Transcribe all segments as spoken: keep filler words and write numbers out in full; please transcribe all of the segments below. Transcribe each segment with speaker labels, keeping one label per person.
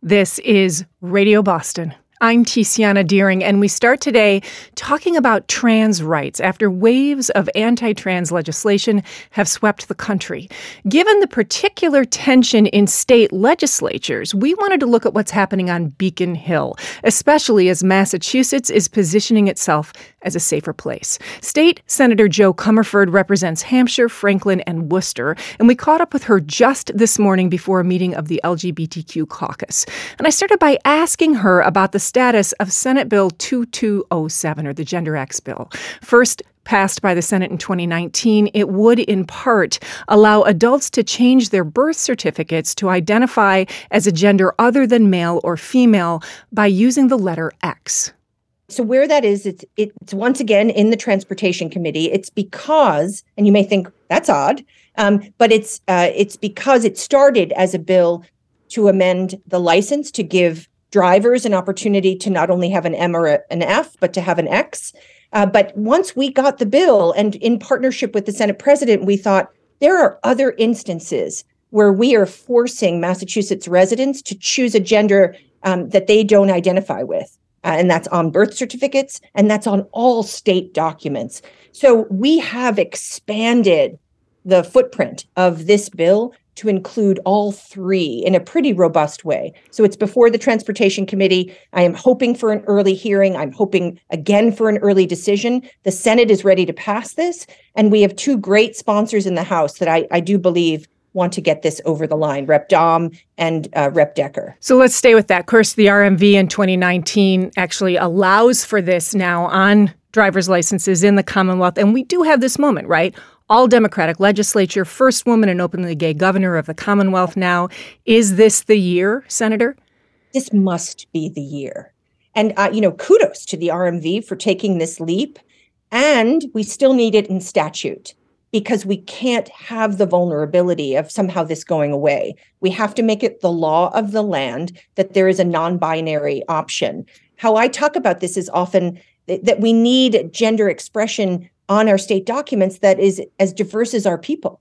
Speaker 1: This is Radio Boston. I'm Tiziana Deering, and we start today talking about trans rights after waves of anti-trans legislation have swept the country. Given the particular tension in state legislatures, we wanted to look at what's happening on Beacon Hill, especially as Massachusetts is positioning itself as a safer place. State Senator Jo Comerford represents Hampshire, Franklin, and Worcester, and we caught up with her just this morning before a meeting of the L G B T Q caucus. And I started by asking her about the status of Senate Bill twenty-two oh seven, or the Gender X bill. First passed by the Senate in twenty nineteen, it would, in part, allow adults to change their birth certificates to identify as a gender other than male or female by using the letter X.
Speaker 2: So where that is, it's, it's once again in the Transportation Committee. It's because, and you may think that's odd, um, but it's uh, it's because it started as a bill to amend the license to give drivers an opportunity to not only have an M or a, an F, but to have an X. Uh, but once we got the bill, and in partnership with the Senate president, we thought there are other instances where we are forcing Massachusetts residents to choose a gender um, that they don't identify with. Uh, and that's on birth certificates, and that's on all state documents. So we have expanded the footprint of this bill to include all three in a pretty robust way. So it's before the Transportation Committee. I am hoping for an early hearing. I'm hoping again for an early decision. The Senate is ready to pass this, and we have two great sponsors in the House that I, I do believe want to get this over the line, Representative Dahm and uh, Representative Decker.
Speaker 1: So let's stay with that. Of course, the R M V in twenty nineteen actually allows for this now on driver's licenses in the Commonwealth. And we do have this moment, right? All Democratic legislature, first woman and openly gay governor of the Commonwealth now. Is this the year, Senator?
Speaker 2: This must be the year. And, uh, you know, kudos to the R M V for taking this leap. And we still need it in statute, because we can't have the vulnerability of somehow this going away. We have to make it the law of the land that there is a non-binary option. How I talk about this is often th- that we need gender expression on our state documents that is as diverse as our people.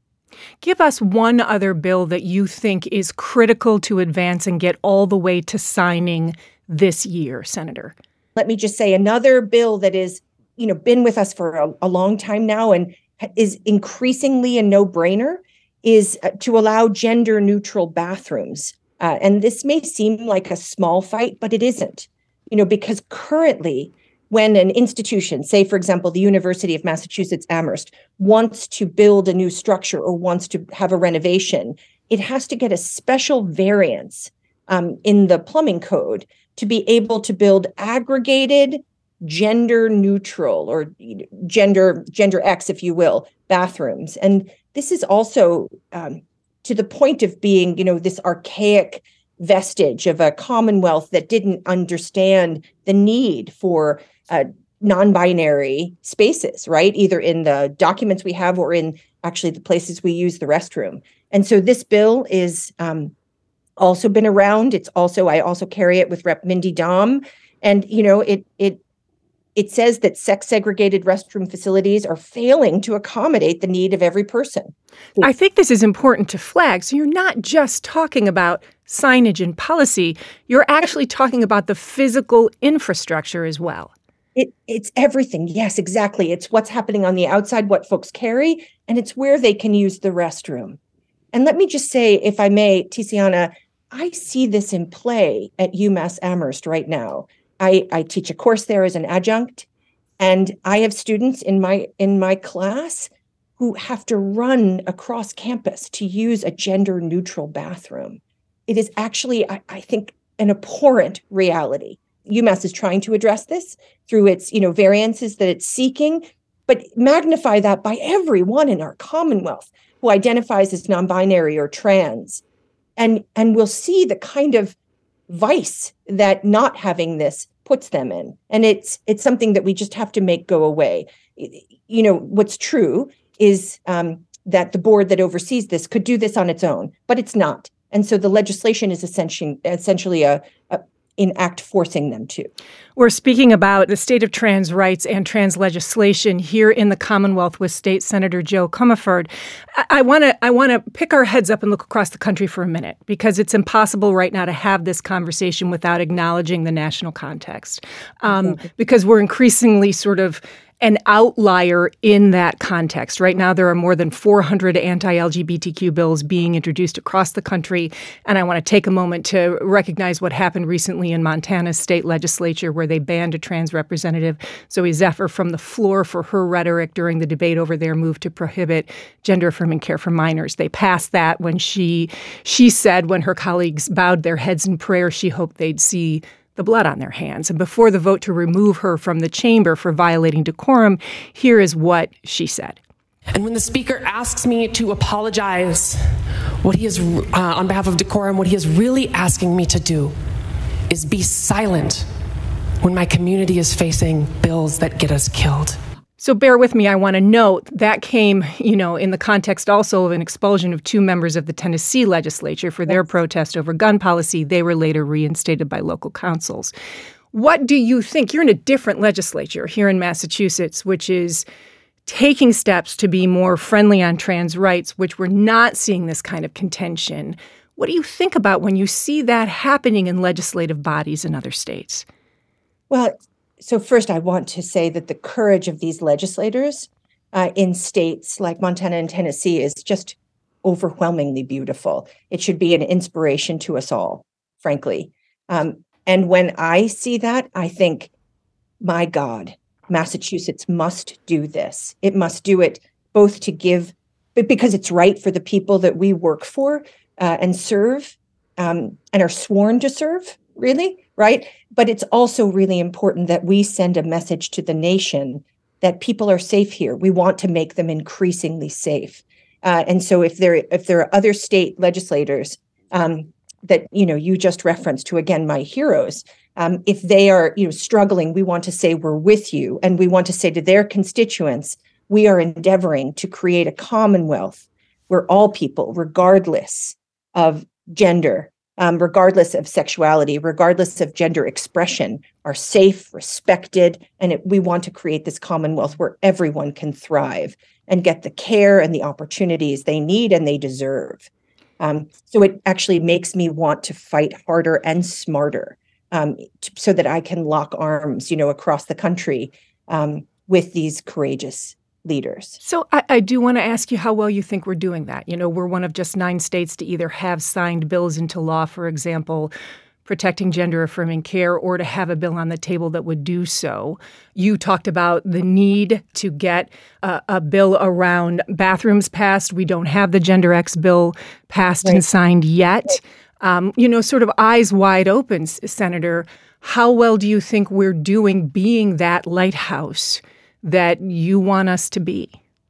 Speaker 1: Give us one other bill that you think is critical to advance and get all the way to signing this year, Senator.
Speaker 2: Let me just say another bill that is, you know, been with us for a, a long time now and is increasingly a no-brainer is to allow gender-neutral bathrooms. Uh, and this may seem like a small fight, but it isn't. You know, because currently, when an institution, say, for example, the University of Massachusetts Amherst, wants to build a new structure or wants to have a renovation, it has to get a special variance um, in the plumbing code to be able to build aggregated gender neutral or gender gender X, if you will, bathrooms. And this is also um, to the point of being, you know, this archaic vestige of a Commonwealth that didn't understand the need for uh, non-binary spaces, right? Either in the documents we have or in actually the places we use the restroom. And so this bill is um, also been around. It's also, I also carry it with Representative Mindy Dahm. And, you know, it it It says that sex-segregated restroom facilities are failing to accommodate the need of every person.
Speaker 1: I think this is important to flag. So you're not just talking about signage and policy. You're actually talking about the physical infrastructure as well.
Speaker 2: It, it's everything. Yes, exactly. It's what's happening on the outside, what folks carry, and it's where they can use the restroom. And let me just say, if I may, Tiziana, I see this in play at UMass Amherst right now. I, I teach a course there as an adjunct, and I have students in my in my class who have to run across campus to use a gender-neutral bathroom. It is actually, I, I think, an abhorrent reality. UMass is trying to address this through its, you know, variances that it's seeking, but magnify that by everyone in our Commonwealth who identifies as non-binary or trans, and and we'll see the kind of vice that not having this puts them in. And it's it's something that we just have to make go away. You know, what's true is um, that the board that oversees this could do this on its own, but it's not. And so the legislation is essentially essentially a, a in act forcing them to.
Speaker 1: We're speaking about the state of trans rights and trans legislation here in the Commonwealth with State Senator Jo Comerford. I want to I want to pick our heads up and look across the country for a minute, because it's impossible right now to have this conversation without acknowledging the national context, um, exactly. because we're increasingly sort of an outlier in that context. Right now, there are more than four hundred anti-L G B T Q bills being introduced across the country. And I want to take a moment to recognize what happened recently in Montana's state legislature, where they banned a trans representative, Zoe Zephyr, from the floor for her rhetoric during the debate over their move to prohibit gender-affirming care for minors. They passed that when she she said, when her colleagues bowed their heads in prayer, she hoped they'd see the blood on their hands. And before the vote to remove her from the chamber for violating decorum, here is what she said.
Speaker 3: And when the speaker asks me to apologize, what he is, uh, on behalf of decorum, what he is really asking me to do is be silent when my community is facing bills that get us killed.
Speaker 1: So bear with me. I want to note that came, you know, in the context also of an expulsion of two members of the Tennessee legislature for their protest over gun policy. They were later reinstated by local councils. What do you think? You're in a different legislature here in Massachusetts, which is taking steps to be more friendly on trans rights, which we're not seeing this kind of contention. What do you think about when you see that happening in legislative bodies in other states?
Speaker 2: Well, So first, I want to say that the courage of these legislators uh, in states like Montana and Tennessee is just overwhelmingly beautiful. It should be an inspiration to us all, frankly. Um, and when I see that, I think, my God, Massachusetts must do this. It must do it both to give, but because it's right for the people that we work for uh, and serve um, and are sworn to serve, really, right? But it's also really important that we send a message to the nation that people are safe here. We want to make them increasingly safe. Uh, and so if there if there are other state legislators um, that, you know, you just referenced, to, again, my heroes, um, if they are, you know, struggling, we want to say we're with you. And we want to say to their constituents, we are endeavoring to create a commonwealth where all people, regardless of gender, Um, regardless of sexuality, regardless of gender expression, are safe, respected, and it, we want to create this commonwealth where everyone can thrive and get the care and the opportunities they need and they deserve. Um, so it actually makes me want to fight harder and smarter um, to, so that I can lock arms, you know, across the country um, with these courageous leaders.
Speaker 1: So I, I do want to ask you how well you think we're doing that. You know, we're one of just nine states to either have signed bills into law, for example, protecting gender-affirming care, or to have a bill on the table that would do so. You talked about the need to get a, a bill around bathrooms passed. We don't have the Gender X bill passed right. and signed yet. Right. Um, you know, sort of eyes wide open, Senator. How well do you think we're doing being that lighthouse that you want us to be?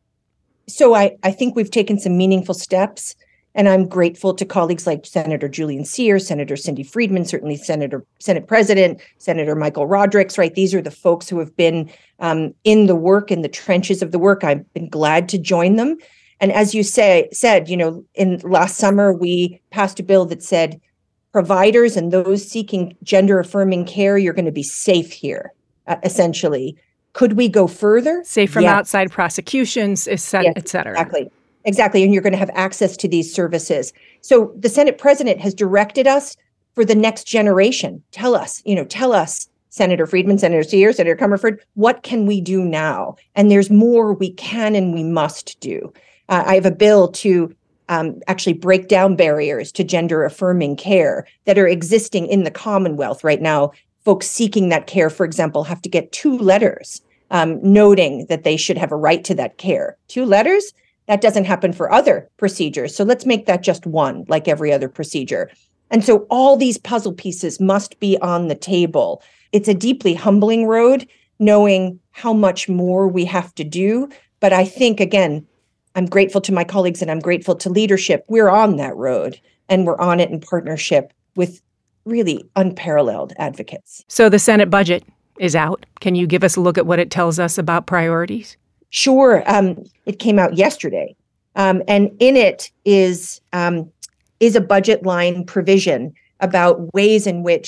Speaker 2: So I, I think we've taken some meaningful steps, and I'm grateful to colleagues like Senator Julian Cyr, Senator Cindy Friedman, certainly Senator Senate President, Senator Michael Rodrigues, right? These are the folks who have been um, in the work, in the trenches of the work. I've been glad to join them. And as you say, said, you know, in last summer, we passed a bill that said providers and those seeking gender-affirming care, you're going to be safe here, uh, essentially. Could we go further?
Speaker 1: Safe from
Speaker 2: yes.
Speaker 1: outside prosecutions, et cetera,
Speaker 2: yes,
Speaker 1: et cetera.
Speaker 2: Exactly. Exactly. And you're going to have access to these services. So the Senate president has directed us for the next generation. Tell us, you know, tell us, Senator Friedman, Senator Cyr, Senator Comerford, what can we do now? And there's more we can and we must do. Uh, I have a bill to um, actually break down barriers to gender-affirming care that are existing in the Commonwealth right now. Folks seeking that care, for example, have to get two letters um, noting that they should have a right to that care. Two letters? That doesn't happen for other procedures. So let's make that just one, like every other procedure. And so all these puzzle pieces must be on the table. It's a deeply humbling road, knowing how much more we have to do. But I think, again, I'm grateful to my colleagues and I'm grateful to leadership. We're on that road, and we're on it in partnership with really unparalleled advocates.
Speaker 1: So the Senate budget is out. Can you give us a look at what it tells us about priorities?
Speaker 2: Sure. Um, it came out yesterday. Um, and in it is um, is a budget line provision about ways in which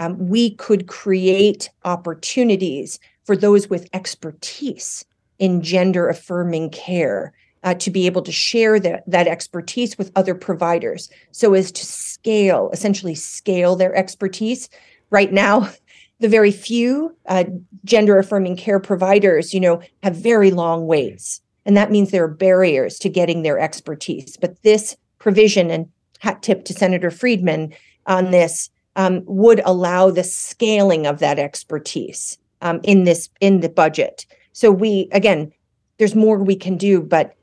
Speaker 2: um, we could create opportunities for those with expertise in gender affirming care uh, to be able to share that, that expertise with other providers so as to scale, essentially scale their expertise. Right now, the very few uh, gender affirming care providers, you know, have very long waits. And that means there are barriers to getting their expertise. But this provision, and hat tip to Senator Friedman on this, um, would allow the scaling of that expertise um, in this in the budget. So we, again, there's more we can do, but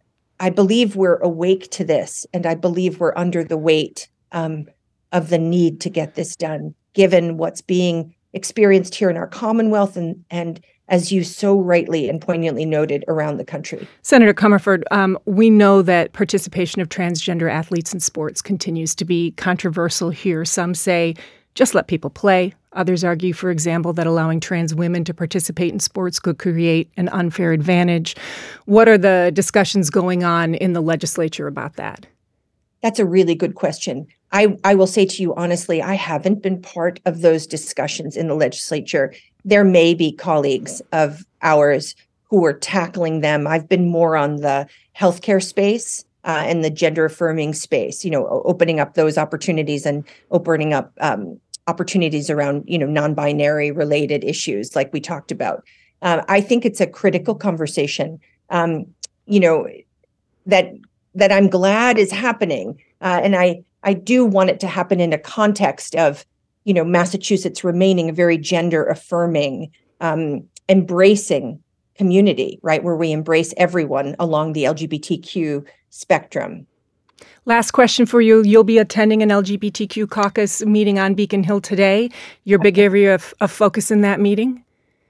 Speaker 2: I believe we're awake to this, and I believe we're under the weight um, of the need to get this done, given what's being experienced here in our Commonwealth and and as you so rightly and poignantly noted, around the country.
Speaker 1: Senator Comerford, um, we know that participation of transgender athletes in sports continues to be controversial here. Some say, just let people play. Others argue, for example, that allowing trans women to participate in sports could create an unfair advantage. What are the discussions going on in the legislature about that?
Speaker 2: That's a really good question. I, I will say to you honestly, I haven't been part of those discussions in the legislature. There may be colleagues of ours who are tackling them. I've been more on the healthcare space uh, and the gender affirming space, you know, opening up those opportunities and opening up um, opportunities around, you know, non-binary related issues like we talked about. Uh, I think it's a critical conversation, um, you know, that that I'm glad is happening. Uh, and I, I do want it to happen in a context of, you know, Massachusetts remaining a very gender affirming, um, embracing community, right, where we embrace everyone along the L G B T Q spectrum.
Speaker 1: Last question for you. You'll be attending an L G B T Q caucus meeting on Beacon Hill today. Your big area of, of focus in that meeting?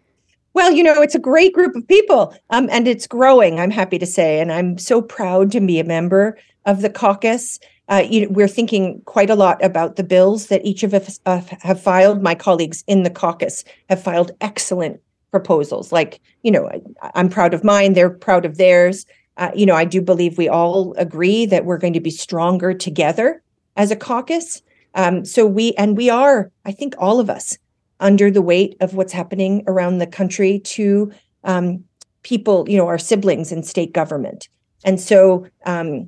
Speaker 2: Well, you know, it's a great group of people, um, and it's growing, I'm happy to say, and I'm so proud to be a member of the caucus. Uh, you know, we're thinking quite a lot about the bills that each of us uh, have filed. My colleagues in the caucus have filed excellent proposals. Like, you know, I, I'm proud of mine. They're proud of theirs. Uh, you know, I do believe we all agree that we're going to be stronger together as a caucus. Um, so we, and we are, I think all of us, under the weight of what's happening around the country to um, people, you know, our siblings in state government. And so um,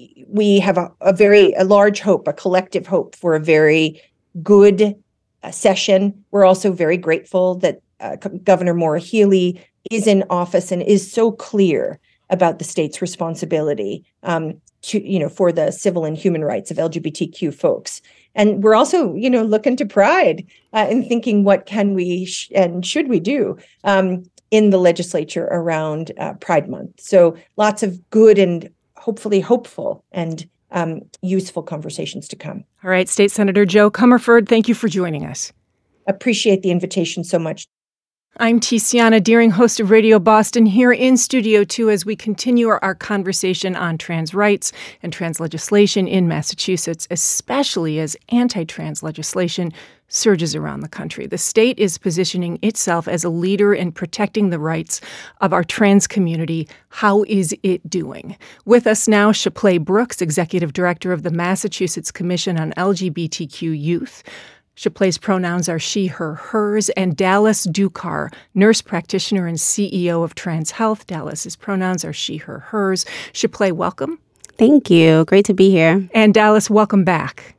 Speaker 2: we have a, a very a large hope, a collective hope for a very good uh, session. We're also very grateful that uh, Governor Maura Healey is in office and is so clear about the state's responsibility um, to, you know, for the civil and human rights of L G B T Q folks. And we're also, you know, looking to Pride uh, and thinking what can we sh- and should we do um, in the legislature around uh, Pride Month. So lots of good and hopefully hopeful and um, useful conversations to come.
Speaker 1: All right, State Senator Jo Comerford, thank you for joining us.
Speaker 2: Appreciate the invitation so much.
Speaker 1: I'm Tiziana Dearing, host of Radio Boston, here in Studio two as we continue our, our conversation on trans rights and trans legislation in Massachusetts, especially as anti-trans legislation surges around the country. The state is positioning itself as a leader in protecting the rights of our trans community. How is it doing? With us now, Shapley Brooks, Executive Director of the Massachusetts Commission on L G B T Q Youth. Shapley's pronouns are she, her, hers, and Dallas Dukar, nurse practitioner and C E O of Trans Health. Dallas's pronouns are she, her, hers. Shapley, welcome.
Speaker 4: Thank you. Great to be here.
Speaker 1: And Dallas, welcome back.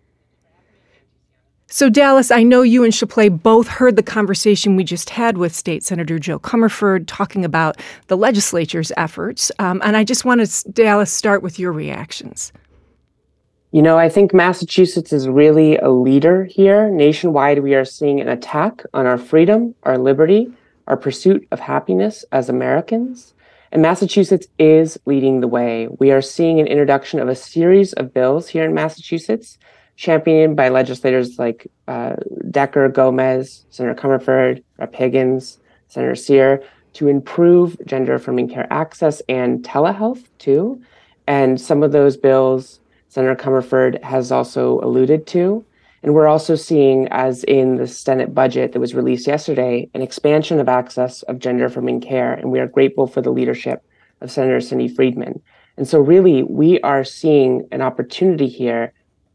Speaker 1: So Dallas, I know you and Shapley both heard the conversation we just had with State Senator Jo Comerford talking about the legislature's efforts. Um, and I just want to, Dallas, start with your reactions.
Speaker 5: You know, I think Massachusetts is really a leader here. Nationwide, we are seeing an attack on our freedom, our liberty, our pursuit of happiness as Americans. And Massachusetts is leading the way. We are seeing an introduction of a series of bills here in Massachusetts, championed by legislators like uh, Decker, Gomez, Senator Comerford, Representative Higgins, Senator Sear, to improve gender-affirming care access and telehealth, too. And some of those bills Senator Comerford has also alluded to. And we're also seeing, as in the Senate budget that was released yesterday, an expansion of access of gender-affirming care. And we are grateful for the leadership of Senator Cindy Friedman. And so really, we are seeing an opportunity here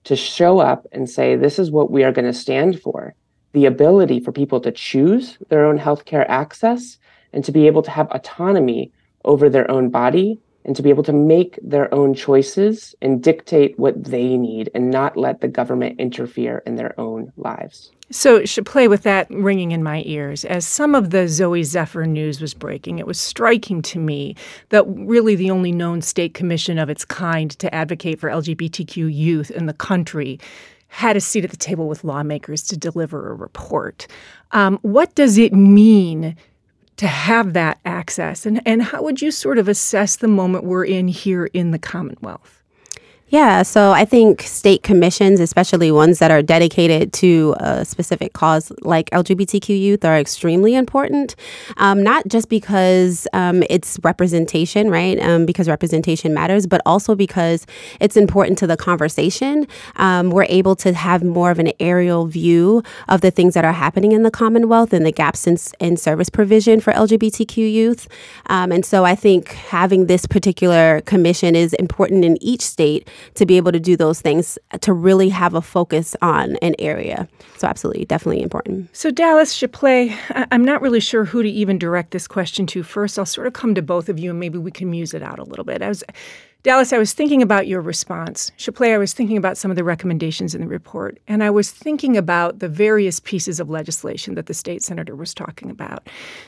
Speaker 5: to show up and say, this is what we are going to stand for. The ability for people to choose their own healthcare access and to be able to have autonomy over their own body and to be able to make their own choices and dictate what they need and not let the government interfere in their own lives.
Speaker 1: So, Chaplé, with that ringing in my ears, as some of the Zooey Zephyr news was breaking, it was striking to me that really the only known state commission of its kind to advocate for L G B T Q youth in the country had a seat at the table with lawmakers to deliver a report. Um, what does it mean to have that access? And, and how would you sort of assess the moment we're in here in the Commonwealth?
Speaker 4: Yeah, so I think state commissions, especially ones that are dedicated to a specific cause like L G B T Q youth, are extremely important, um, not just because um, it's representation, right, um, because representation matters, but also because it's important to the conversation. Um, we're able to have more of an aerial view of the things that are happening in the Commonwealth and the gaps in, in service provision for L G B T Q youth. Um, and so I think having this particular commission is important in each state to be able to do those things, to really have a focus on an area. So absolutely, definitely important.
Speaker 1: So Dallas, Chaplé, I'm not really sure who to even direct this question to first. I'll sort of come to both of you and maybe we can muse it out a little bit. I was, Dallas, I was thinking about your response. Chaplé, I was thinking about some of the recommendations in the report. And I was thinking about the various pieces of legislation that the state senator was talking about.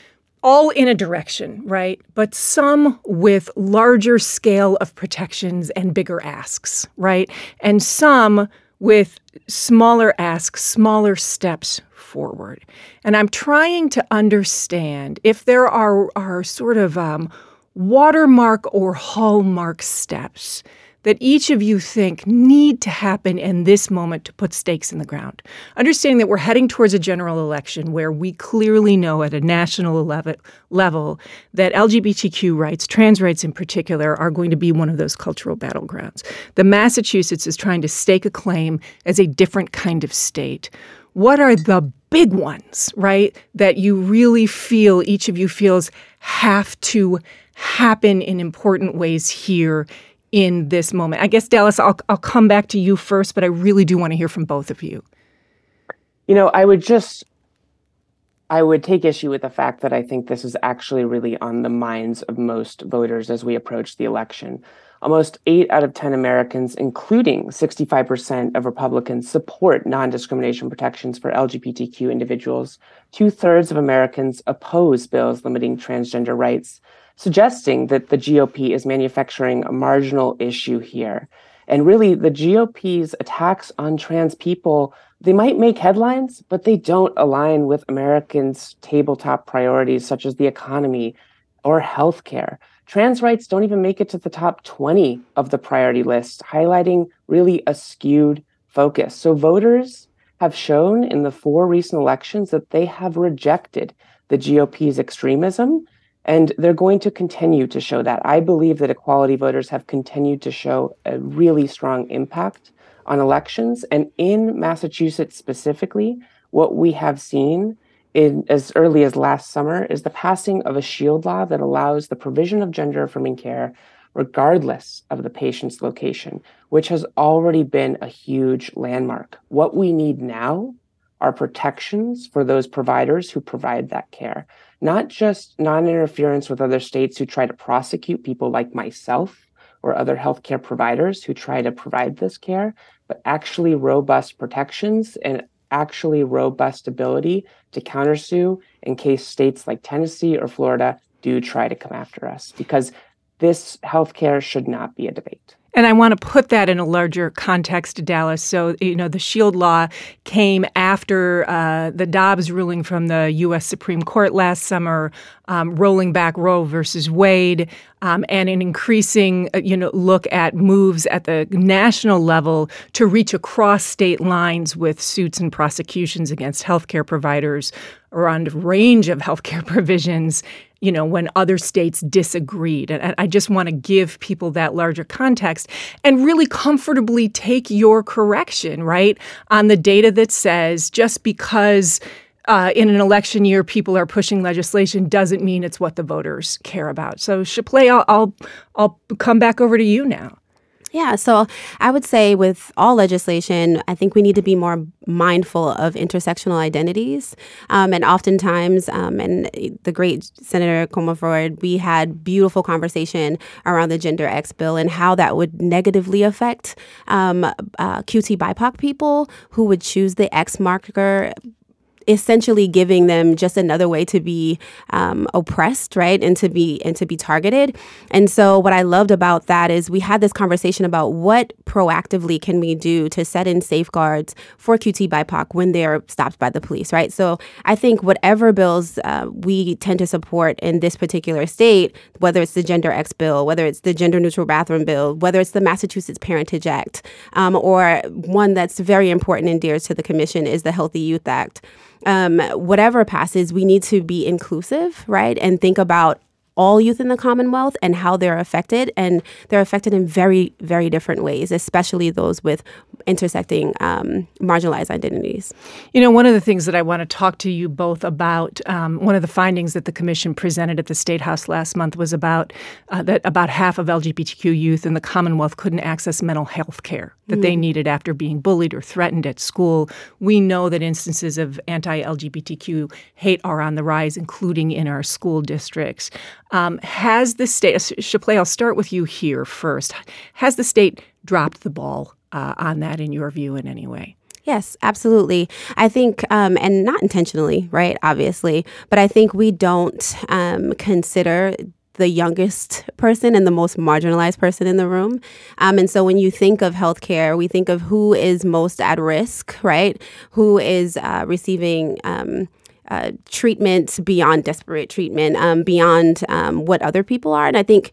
Speaker 1: All in a direction, right? But some with larger scale of protections and bigger asks, right? And some with smaller asks, smaller steps forward. And I'm trying to understand if there are, are sort of um, watermark or hallmark steps that each of you think need to happen in this moment to put stakes in the ground. Understanding that we're heading towards a general election where we clearly know at a national level that L G B T Q rights, trans rights in particular, are going to be one of those cultural battlegrounds. The Massachusetts is trying to stake a claim as a different kind of state. What are the big ones, right, that you really feel, each of you feels, have to happen in important ways here in this moment? I guess, Dallas, I'll I'll come back to you first, but I really do want to hear from both of you.
Speaker 5: You know, I would just, I would take issue with the fact that I think this is actually really on the minds of most voters as we approach the election. Almost eight out of ten Americans, including sixty-five percent of Republicans, support non-discrimination protections for L G B T Q individuals. Two-thirds of Americans oppose bills limiting transgender rights, suggesting that the G O P is manufacturing a marginal issue here. And really, the G O P's attacks on trans people, they might make headlines, but they don't align with Americans' tabletop priorities, such as the economy or healthcare. Trans rights don't even make it to the top twenty of the priority list, highlighting really a skewed focus. So voters have shown in the four recent elections that they have rejected the G O P's extremism, and they're going to continue to show that. I believe that equality voters have continued to show a really strong impact on elections. And in Massachusetts specifically, what we have seen in as early as last summer is the passing of a SHIELD law that allows the provision of gender-affirming care regardless of the patient's location, which has already been a huge landmark. What we need now are protections for those providers who provide that care, not just non-interference with other states who try to prosecute people like myself or other healthcare providers who try to provide this care, but actually robust protections and actually robust ability to countersue in case states like Tennessee or Florida do try to come after us, because this healthcare should not be a debate.
Speaker 1: And I want to put that in a larger context, Dallas. So, you know, the SHIELD law came after uh, the Dobbs ruling from the U S Supreme Court last summer, um, rolling back Roe versus Wade, um, and an increasing, uh, you know, look at moves at the national level to reach across state lines with suits and prosecutions against healthcare providers around a range of healthcare provisions, you know, when other states disagreed. And I just want to give people that larger context and really comfortably take your correction, right, on the data that says just because uh, in an election year people are pushing legislation doesn't mean it's what the voters care about. So, Chaplé, I'll, I'll, I'll come back over to you now.
Speaker 4: Yeah, so I would say with all legislation, I think we need to be more mindful of intersectional identities. Um, and oftentimes, um, and the great Senator Comerford, we had beautiful conversation around the Gender X bill and how that would negatively affect um, uh, Q T B I P O C people who would choose the X marker, essentially giving them just another way to be um, oppressed, right, and to be and to be targeted. And so what I loved about that is we had this conversation about what proactively can we do to set in safeguards for Q T B I P O C when they're stopped by the police, right? So I think whatever bills uh, we tend to support in this particular state, whether it's the Gender X bill, whether it's the Gender Neutral Bathroom bill, whether it's the Massachusetts Parentage Act, um, or one that's very important and dear to the commission is the Healthy Youth Act. Um, whatever passes, we need to be inclusive, right? And think about all youth in the Commonwealth and how they're affected. And they're affected in very, very different ways, especially those with intersecting um, marginalized identities.
Speaker 1: You know, one of the things that I want to talk to you both about, um, one of the findings that the commission presented at the State House last month was about uh, that about half of L G B T Q youth in the Commonwealth couldn't access mental health care that mm. they needed after being bullied or threatened at school. We know that instances of anti-L G B T Q hate are on the rise, including in our school districts. Um, has the state, Shapley, I'll start with you here first. Has the state dropped the ball uh, on that in your view in any way?
Speaker 4: Yes, absolutely. I think, um, and not intentionally, right, obviously, but I think we don't um, consider the youngest person and the most marginalized person in the room. Um, and so when you think of healthcare, we think of who is most at risk, right? Who is uh, receiving um Uh, treatment beyond desperate treatment, um, beyond um, what other people are. And I think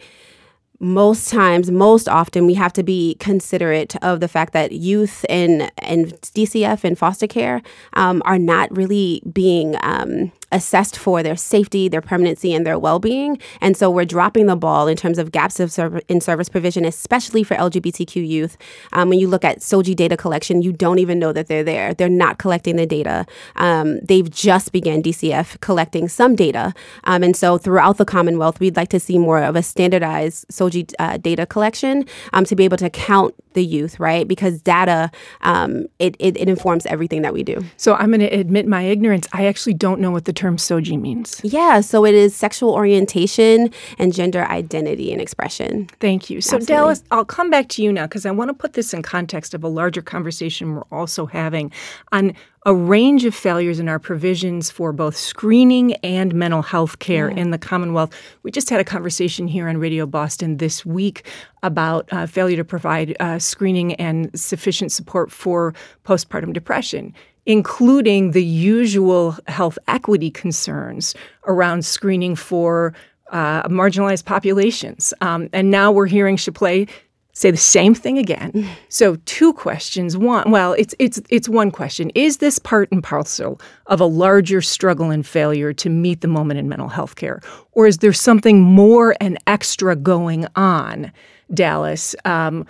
Speaker 4: most times, most often, we have to be considerate of the fact that youth in, in D C F and foster care um, are not really being um, assessed for their safety, their permanency, and their well-being. And so we're dropping the ball in terms of gaps of serv- in service provision, especially for L G B T Q youth. Um, when you look at S O G I data collection, you don't even know that they're there. They're not collecting the data. Um, they've just began D C F collecting some data. Um, and so throughout the Commonwealth, we'd like to see more of a standardized S O G I uh, data collection um, to be able to count the youth, right? Because data, um, it, it, it informs everything that we do.
Speaker 1: So I'm going to admit my ignorance. I actually don't know what the term S O G I means.
Speaker 4: Yeah, so it is sexual orientation and gender identity and expression.
Speaker 1: Thank you. So
Speaker 4: Absolutely.
Speaker 1: Dallas, I'll come back to you now because I want to put this in context of a larger conversation we're also having on a range of failures in our provisions for both screening and mental health care yeah. in the Commonwealth. We just had a conversation here on Radio Boston this week about uh, failure to provide uh, screening and sufficient support for postpartum depression, including the usual health equity concerns around screening for uh, marginalized populations. Um, and now we're hearing Shapley say the same thing again. So two questions. One, well, it's it's it's one question. Is this part and parcel of a larger struggle and failure to meet the moment in mental health care? Or is there something more and extra going on, Dallas, um,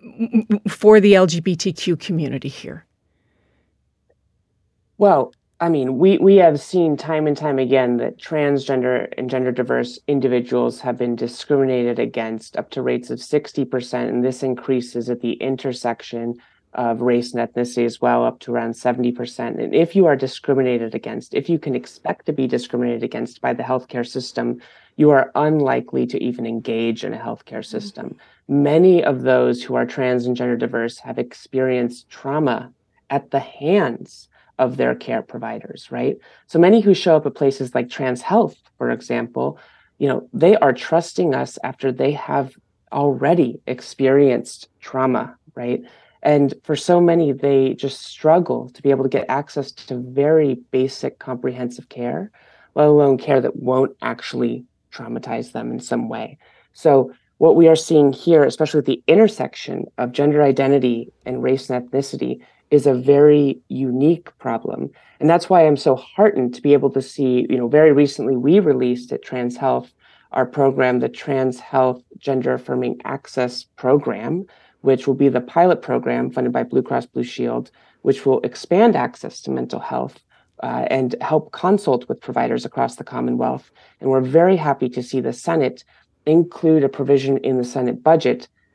Speaker 1: for the L G B T Q community here?
Speaker 5: Well, I mean, we, we have seen time and time again that transgender and gender diverse individuals have been discriminated against up to rates of sixty percent. And this increases at the intersection of race and ethnicity as well, up to around seventy percent. And if you are discriminated against, if you can expect to be discriminated against by the healthcare system, you are unlikely to even engage in a healthcare system. Mm-hmm. Many of those who are trans and gender diverse have experienced trauma at the hands of their care providers, right? So many who show up at places like Trans Health, for example, you know, they are trusting us after they have already experienced trauma, right? And for so many, they just struggle to be able to get access to very basic comprehensive care, let alone care that won't actually traumatize them in some way. So what we are seeing here, especially at the intersection of gender identity and race and ethnicity, is a very unique problem. And that's why I'm so heartened to be able to see, you know, very recently we released at Trans Health our program, the Trans Health Gender Affirming Access Program, which will be the pilot program funded by Blue Cross Blue Shield, which will expand access to mental health uh, and help consult with providers across the Commonwealth. And we're very happy to see the Senate include a provision in the Senate budget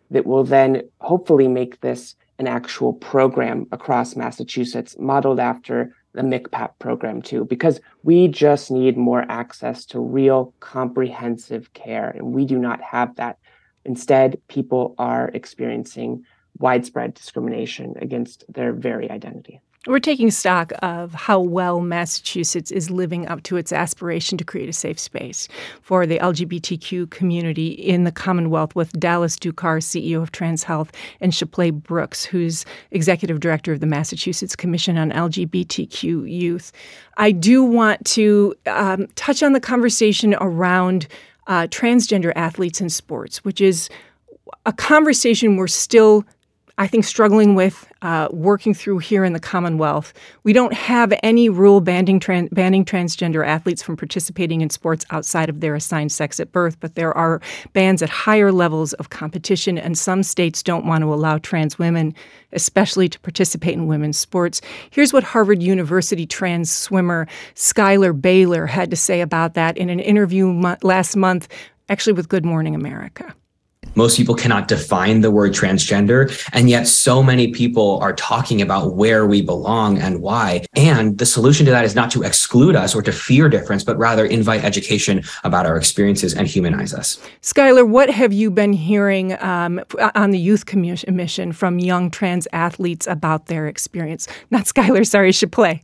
Speaker 5: that will then hopefully make this an actual program across Massachusetts, modeled after the M I C P A P program too, because we just need more access to real comprehensive care, and we do not have that. Instead, people are experiencing widespread discrimination against their very identity.
Speaker 1: We're taking stock of how well Massachusetts is living up to its aspiration to create a safe space for the L G B T Q community in the Commonwealth with Dallas Ducar, C E O of TransHealth, and Shapley Brooks, who's Executive Director of the Massachusetts Commission on L G B T Q Youth. I do want to um, touch on the conversation around uh, transgender athletes in sports, which is a conversation we're still I think, struggling with uh, working through here in the Commonwealth. We don't have any rule banning, tran- banning transgender athletes from participating in sports outside of their assigned sex at birth, but there are bans at higher levels of competition, and some states don't want to allow trans women, especially to participate in women's sports. Here's what Harvard University trans swimmer Skylar Baylor had to say about that in an interview mo- last month, actually with Good Morning America.
Speaker 6: Most people cannot define the word transgender, and yet so many people are talking about where we belong and why. And the solution to that is not to exclude us or to fear difference, but rather invite education about our experiences and humanize us.
Speaker 1: Skylar, what have you been hearing um, on the youth commission from young trans athletes about their experience? Not Skylar, sorry, Shapley.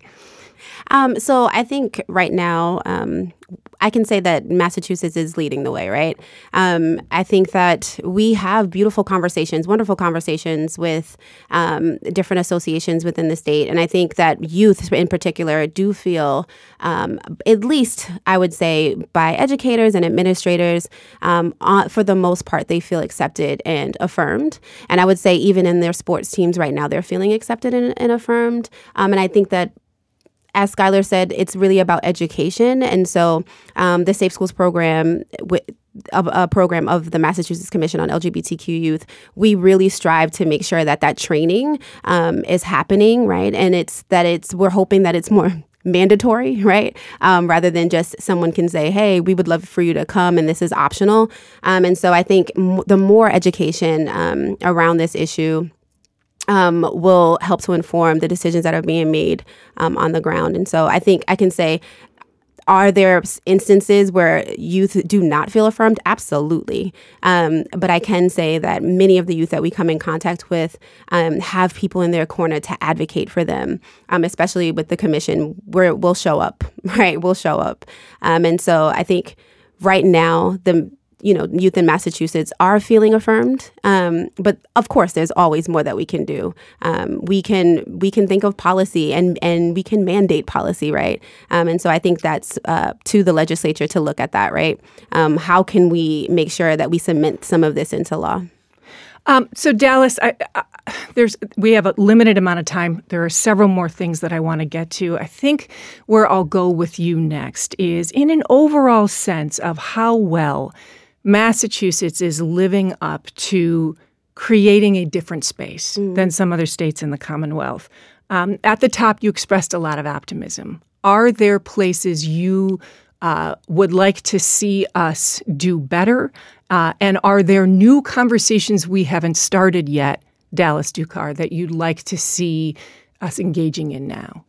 Speaker 4: Um, so I think right now, um, I can say that Massachusetts is leading the way, right? Um, I think that we have beautiful conversations, wonderful conversations with um, different associations within the state. And I think that youth in particular do feel, um, at least I would say by educators and administrators, um, uh, for the most part, they feel accepted and affirmed. And I would say even in their sports teams right now, they're feeling accepted and, and affirmed. Um, and I think that, as Skylar said, it's really about education. And so um, the Safe Schools program, w- a, a program of the Massachusetts Commission on L G B T Q Youth, we really strive to make sure that that training um, is happening, right? And it's that it's, we're hoping that it's more mandatory, right? Um, rather than just someone can say, hey, we would love for you to come and this is optional. Um, and so I think m- the more education um, around this issue Um, will help to inform the decisions that are being made um, on the ground. And so I think I can say, are there instances where youth do not feel affirmed? Absolutely. Um, but I can say that many of the youth that we come in contact with um, have people in their corner to advocate for them, um, especially with the commission where we'll show up, right? We'll show up. Um, and so I think right now, the you know, youth in Massachusetts are feeling affirmed. Um, but of course, there's always more that we can do. Um, we can we can think of policy and, and we can mandate policy, right? Um, and so I think that's uh, to the legislature to look at that, right? Um, how can we make sure that we cement some of this into law?
Speaker 1: Um, so Dallas, I, I, there's we have a limited amount of time. There are several more things that I want to get to. I think where I'll go with you next is in an overall sense of how well Massachusetts is living up to creating a different space mm. than some other states in the Commonwealth. Um, at the top, you expressed a lot of optimism. Are there places you uh, would like to see us do better? Uh, and are there new conversations we haven't started yet, Dallas Ducar, that you'd like to see us engaging in now?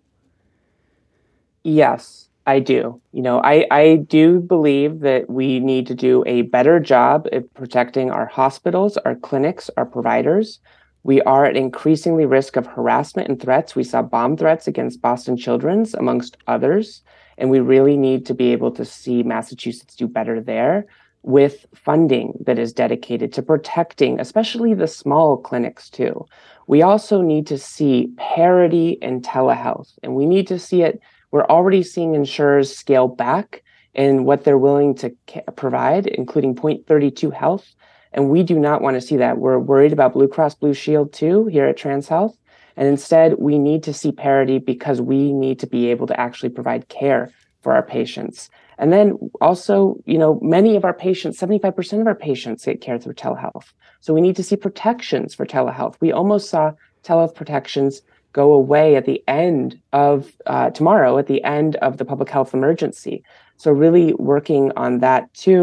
Speaker 5: Yes. I do. You know, I, I do believe that we need to do a better job at protecting our hospitals, our clinics, our providers. We are at increasingly risk of harassment and threats. We saw bomb threats against Boston Children's, amongst others. And we really need to be able to see Massachusetts do better there with funding that is dedicated to protecting, especially the small clinics too. We also need to see parity in telehealth, and we need to see it. We're already seeing insurers scale back in what they're willing to ca- provide, including point three two Health. And we do not want to see that. We're worried about Blue Cross Blue Shield too here at TransHealth. And instead, we need to see parity because we need to be able to actually provide care for our patients. And then also, you know, many of our patients, seventy-five percent of our patients get care through telehealth. So we need to see protections for telehealth. We almost saw telehealth protections go away at the end of uh, tomorrow, at the end of the public health emergency. So really working on that too.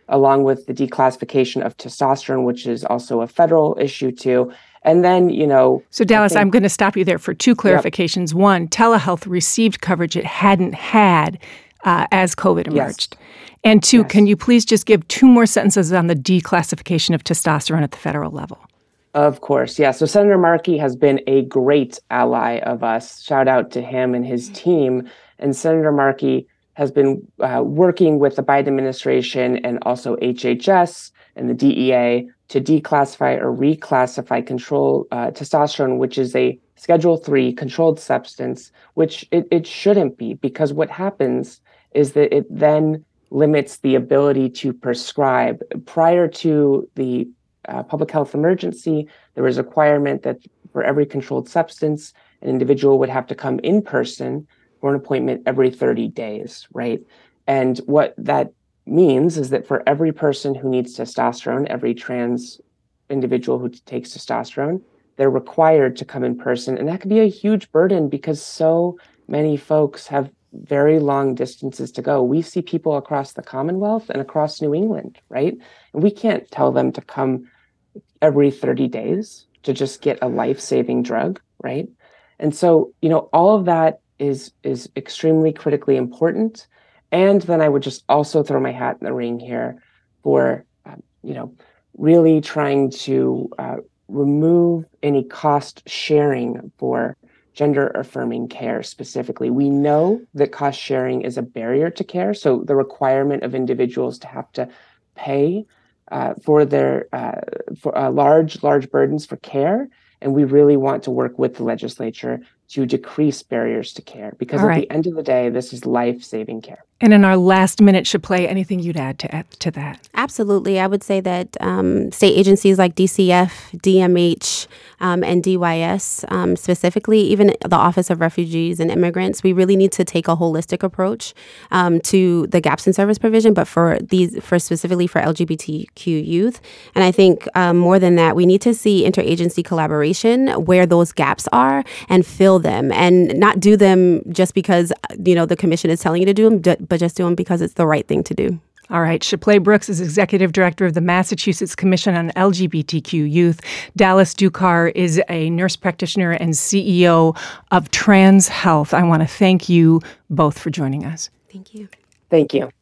Speaker 5: along with the declassification of testosterone, which is also a federal issue too. And then, you know...
Speaker 1: So, Dallas, think, I'm going to stop you there for two clarifications. Yep. One, telehealth received coverage it hadn't had uh, as COVID emerged. Yes. And two, yes. Can you please just give two more sentences on the declassification of testosterone at the federal level?
Speaker 5: Of course, yeah. So Senator Markey has been a great ally of us. Shout out to him and his team. And Senator Markey has been uh, working with the Biden administration and also H H S and the D E A to declassify or reclassify control uh, testosterone, which is a Schedule three controlled substance, which it, it shouldn't be, because what happens is that it then limits the ability to prescribe. Prior to the uh, public health emergency, there was a requirement that for every controlled substance, an individual would have to come in person for an appointment every thirty days, right? And what that means is that for every person who needs testosterone, every trans individual who takes testosterone, they're required to come in person. And that can be a huge burden because so many folks have very long distances to go. We see people across the Commonwealth and across New England, right? And we can't tell them to come every thirty days to just get a life-saving drug, right? And so, you know, all of that is is extremely critically important. And then I would just also throw my hat in the ring here for, um, you know, really trying to uh, remove any cost sharing for gender affirming care specifically. We know that cost sharing is a barrier to care. So the requirement of individuals to have to pay uh, for their uh, for uh, large, large burdens for care. And we really want to work with the legislature to decrease barriers to care, because All at right. the end of the day, this is life-saving care.
Speaker 1: And in our last minute, Shapley, anything you'd add to add to that?
Speaker 4: Absolutely. I would say that um, state agencies like D C F, D M H, um, and D Y S, um, specifically, even the Office of Refugees and Immigrants, we really need to take a holistic approach um, to the gaps in service provision, but for these, for specifically for L G B T Q youth. And I think um, more than that, we need to see interagency collaboration where those gaps are and fill them, and not do them just because, you know, the commission is telling you to do them, but just do them because it's the right thing to do.
Speaker 1: All right. Shapley Brooks is Executive Director of the Massachusetts Commission on L G B T Q Youth. Dallas Ducar is a nurse practitioner and C E O of Trans Health. I want to thank you both for joining us.
Speaker 4: Thank you.
Speaker 5: Thank you.